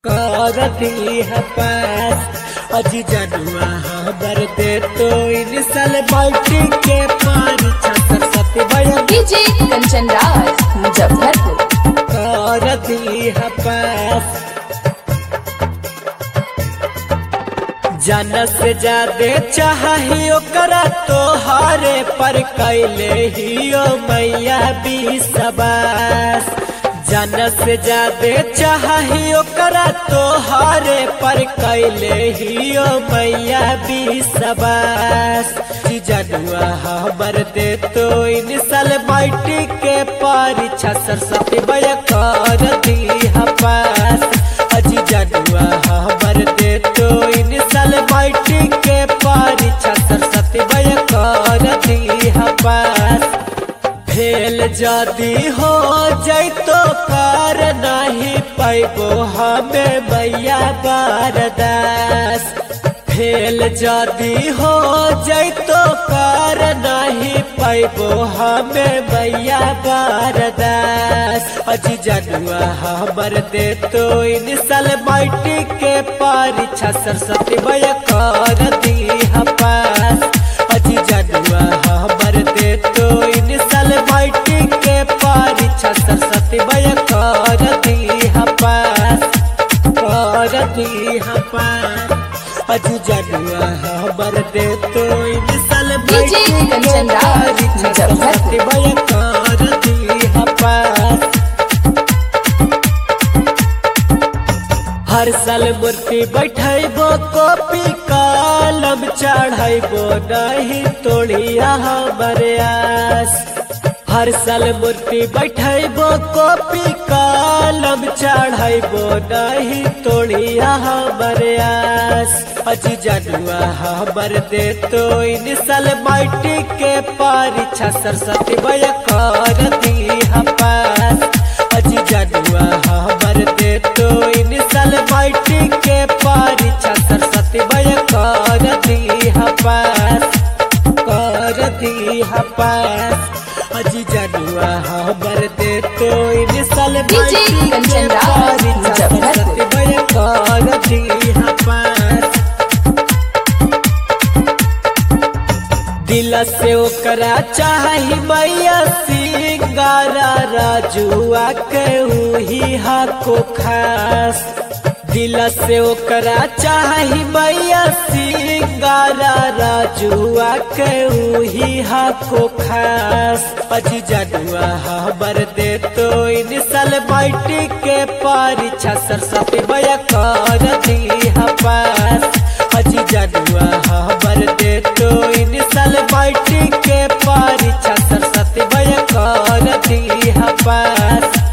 करती है पास अजी जनुआ हमर दे तो इन साल बाल्टी के पानी सरस्वती भैया डीजे कंचन राज मुजफ्फरपुर करती है पास जान से ज्यादा चाही ओकरा तोहरे पर कैले ही ओ मैया बिसबास जान से ज्यादा चाही ओकरा तोहरे पर कैले ही ओ मैया बिसबास जनुआ हमर दे तो इन साल माटी के परीक्षा सरस्वती भैया कर दी पास अजी जनुआ हमर दे तो इन साल माटी के परीक्षा सरस्वती भैया कर दी पास फेल जदी हो जाए तो कर नहीं पैबो हमें मैया बारदास फेल जदी हो जाए तो कर नहीं पैबो हमें मैया बारदास अजी जनुआ हमर दे तो इन साल माटी के परीक्षा सरस्वती भैया कर दी पास अजी जनुआ हमर दे तो इन साल माटी के परीक्षा सरस्वती भैया कर दी पास अजी जनुआ हमर दे तो इन साल डीजे कंचन राज मुजफ्फरपुर भैया कर दी पास हर साल मूर्ति बैठबो कॉपी कलम चढ़बो नहीं तोड़िया हमर आस हर साल मूर्ति बैठबो कॉपी कलम चढ़बो नहीं तोड़िया हमर आस अजी जनुआ हमर दे तो इन साल माटी के परीक्षा सरस्वती भैया कर दी पास अजी जनुआ हमर दे तो इन साल माटी के परीक्षा सरस्वती भैया कर दी पास अजी जनुआ हमर दे तो इन साल डीजे माटी के कंचन राज परीक्षा सरस्वती भैया कर दी पास दिल से ओकरा चाही मैया सिंगारा राजुआ के उही हाको खास दिल से ओकरा चाही मैया सिंगारा राजुआ के उही हाको खास अजी जनुआ हमर दे तो इन साल माटी के परीक्षा सरस्वती भैया कर दी पास अजी जनुआ हमर दे तो इन साल माटी के परीक्षा सरस्वती भैया कर दी पास।